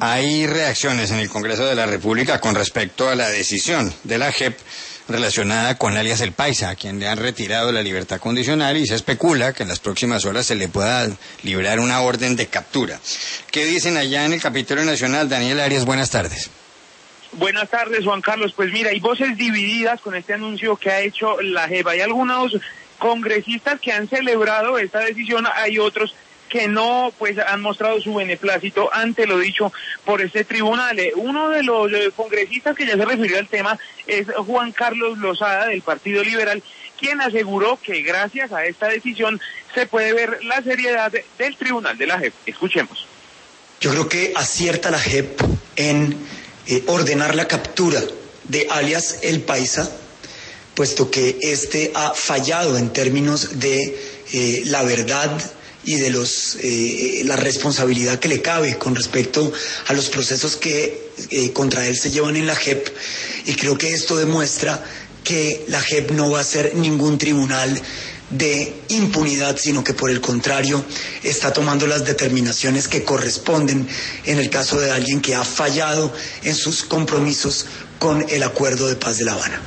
Hay reacciones en el Congreso de la República con respecto a la decisión de la JEP relacionada con alias El Paisa, a quien le han retirado la libertad condicional y se especula que en las próximas horas se le pueda librar una orden de captura. ¿Qué dicen allá en el Capitolio Nacional? Daniel Arias, buenas tardes. Buenas tardes, Juan Carlos. Pues mira, hay voces divididas con este anuncio que ha hecho la JEP. Hay algunos congresistas que han celebrado esta decisión, hay otros que no, pues han mostrado su beneplácito ante lo dicho por este tribunal. Uno de los congresistas que ya se refirió al tema es Juan Carlos Lozada, del Partido Liberal, quien aseguró que gracias a esta decisión se puede ver la seriedad del tribunal de la JEP. Escuchemos. Yo creo que acierta la JEP en ordenar la captura de alias El Paisa, puesto que este ha fallado en términos de la verdad y de la responsabilidad que le cabe con respecto a los procesos que contra él se llevan en la JEP, y creo que esto demuestra que la JEP no va a ser ningún tribunal de impunidad, sino que por el contrario está tomando las determinaciones que corresponden en el caso de alguien que ha fallado en sus compromisos con el Acuerdo de Paz de La Habana.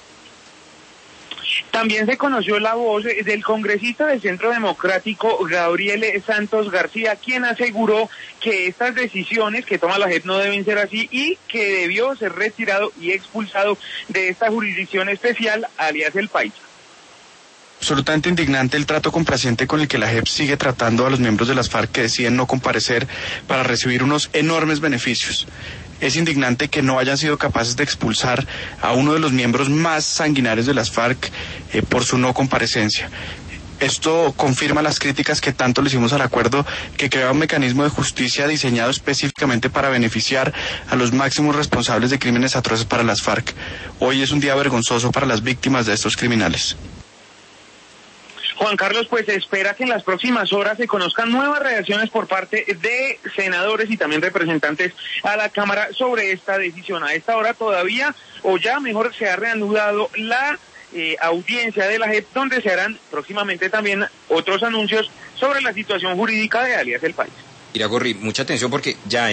También se conoció la voz del congresista del Centro Democrático, Gabriel Santos García, quien aseguró que estas decisiones que toma la JEP no deben ser así y que debió ser retirado y expulsado de esta jurisdicción especial, alias El Paisa. Absolutamente indignante el trato complaciente con el que la JEP sigue tratando a los miembros de las FARC que deciden no comparecer para recibir unos enormes beneficios. Es indignante que no hayan sido capaces de expulsar a uno de los miembros más sanguinarios de las FARC por su no comparecencia. Esto confirma las críticas que tanto le hicimos al acuerdo, que crea un mecanismo de justicia diseñado específicamente para beneficiar a los máximos responsables de crímenes atroces para las FARC. Hoy es un día vergonzoso para las víctimas de estos criminales. Juan Carlos, pues se espera que en las próximas horas se conozcan nuevas reacciones por parte de senadores y también representantes a la Cámara sobre esta decisión. A esta hora todavía, o ya mejor, se ha reanudado la audiencia de la JEP, donde se harán próximamente también otros anuncios sobre la situación jurídica de alias El Paisa. Iragorri, mucha atención porque ya